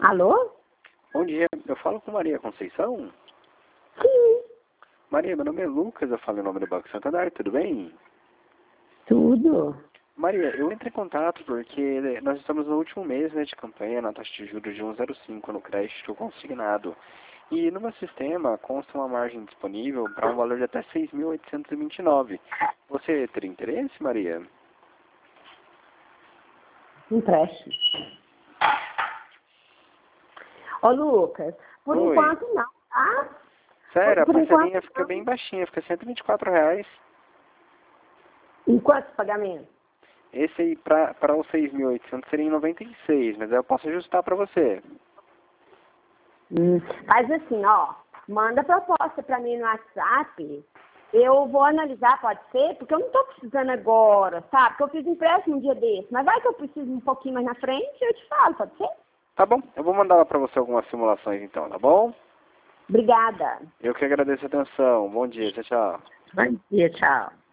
Alô? Bom dia, eu falo com Maria Conceição? Sim. Maria, meu nome é Lucas, eu falo em nome do Banco Santander, tudo bem? Tudo. Maria, eu entrei em contato porque nós estamos no último mês, né, de campanha na taxa de juros de 1,05 no crédito consignado. E no meu sistema consta uma margem disponível para um valor de até 6.829. Você teria interesse, Maria? Empréstimo. Ô, Lucas, por Oi. enquanto não, tá? Sério, a Por enquanto parcelinha fica não. bem baixinha, fica R$ 124. Em quantos pagamentos? Esse aí para os 6.800 seria em 96, mas eu posso ajustar para você. Faz assim, ó. Manda proposta pra mim no WhatsApp. Eu vou analisar, pode ser? Porque eu não tô precisando agora, sabe? Porque eu fiz empréstimo um dia desse. Mas vai que eu preciso um pouquinho mais na frente, eu te falo, pode ser? Tá bom, eu vou mandar lá para você algumas simulações então, tá bom? Obrigada. Eu que agradeço a atenção. Bom dia, tchau, tchau. Bom dia, tchau.